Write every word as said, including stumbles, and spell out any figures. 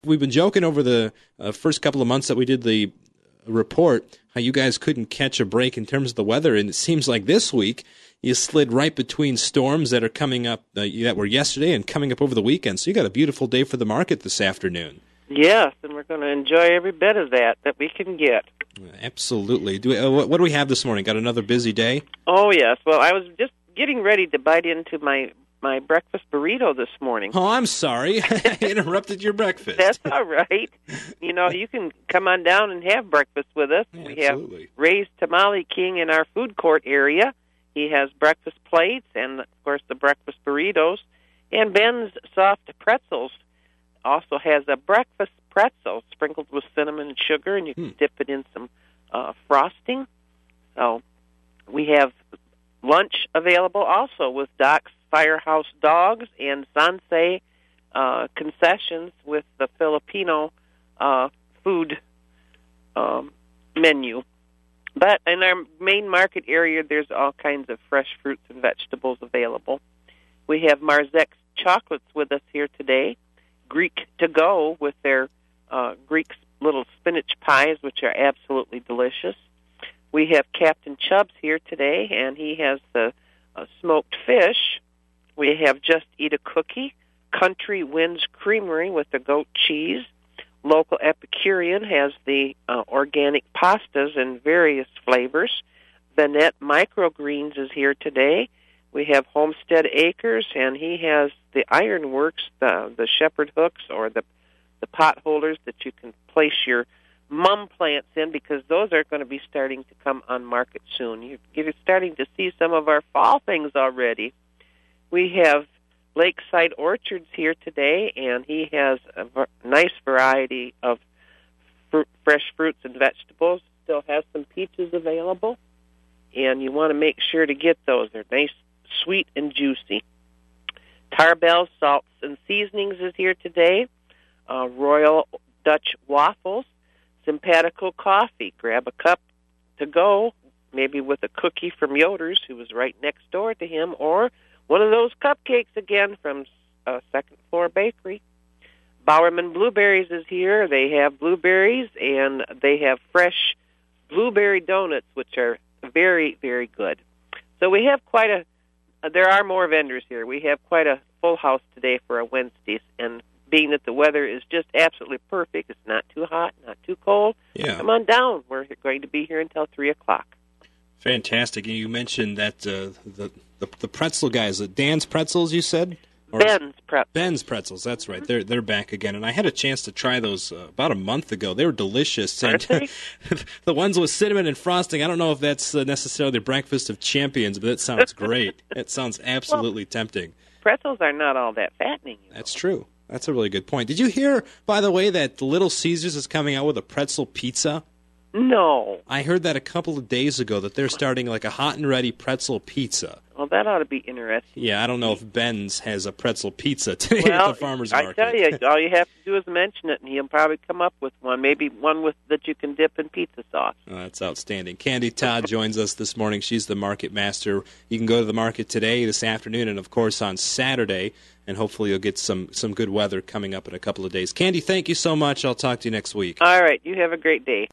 We've been joking over the uh, first couple of months that we did the report how you guys couldn't catch a break in terms of the weather, and it seems like this week you slid right between storms that are coming up, uh, that were yesterday and coming up over the weekend. So you got a beautiful day for the market this afternoon. Yes, and we're going to enjoy every bit of that that we can get. Absolutely. Do we, uh, what, what do we have this morning? Got another busy day? Oh, yes. Well, I was just getting ready to bite into my, my breakfast burrito this morning. Oh, I'm sorry. I interrupted your breakfast. That's all right. You know, you can come on down and have breakfast with us. Yeah, we absolutely. have Ray's Tamale King in our food court area. He has breakfast plates and, of course, the breakfast burritos. And Ben's Soft Pretzels also has a breakfast pretzel sprinkled with cinnamon and sugar, and you can hmm. dip it in some uh, frosting. So we have lunch available also with Doc's Firehouse Dogs and Sansei uh, concessions with the Filipino uh, food um, menu. But in our main market area, there's all kinds of fresh fruits and vegetables available. We have Marzek's Chocolates with us here today, Greek to go with their uh, Greek little spinach pies, which are absolutely delicious. We have Captain Chubbs here today, and he has the uh, smoked fish. We have Just Eat a Cookie, Country Winds Creamery with the goat cheese. Local Epicurean has the uh, organic pastas in various flavors. Vanette Microgreens is here today. We have Homestead Acres, and he has the Ironworks, the, the shepherd hooks, or the, the pot holders that you can place your mum plants in, because those are going to be starting to come on market soon. You're, you're starting to see some of our fall things already. We have Lakeside Orchards here today, and he has a v- nice variety of fr- fresh fruits and vegetables. Still has some peaches available, and you want to make sure to get those. They're nice, sweet, and juicy. Tarbell Salts and Seasonings is here today. Uh, Royal Dutch Waffles, Simpatico Coffee. Grab a cup to go, maybe with a cookie from Yoder's, who was right next door to him, or one of those cupcakes again from uh, Second Floor Bakery. Bowerman Blueberries is here. They have blueberries, and they have fresh blueberry donuts, which are very, very good. So we have quite a, uh, there are more vendors here. We have quite a full house today for a Wednesday, and being that the weather is just absolutely perfect, it's not too hot, not too cold, yeah. Come on down. We're going to be here until three o'clock. Fantastic. And you mentioned that uh, the, the the pretzel guys, Dan's Pretzels, you said? Or Ben's Pretzels. Ben's Pretzels, that's right. They're they're back again. And I had a chance to try those uh, about a month ago. They were delicious. Aren't and they? The ones with cinnamon and frosting, I don't know if that's uh, necessarily the breakfast of champions, but it sounds great. It sounds absolutely well, tempting. Pretzels are not all that fattening. You know? That's true. That's a really good point. Did you hear, by the way, that Little Caesars is coming out with a pretzel pizza? No. I heard that a couple of days ago, that they're starting like a hot and ready pretzel pizza. Well, that ought to be interesting. Yeah, I don't know if Ben's has a pretzel pizza today well, at the farmer's market. I tell you, all you have to do is mention it, and he'll probably come up with one. Maybe one with that you can dip in pizza sauce. Oh, that's outstanding. Candy Todd joins us this morning. She's the market master. You can go to the market today, this afternoon, and, of course, on Saturday, and hopefully you'll get some, some good weather coming up in a couple of days. Candy, thank you so much. I'll talk to you next week. All right. You have a great day.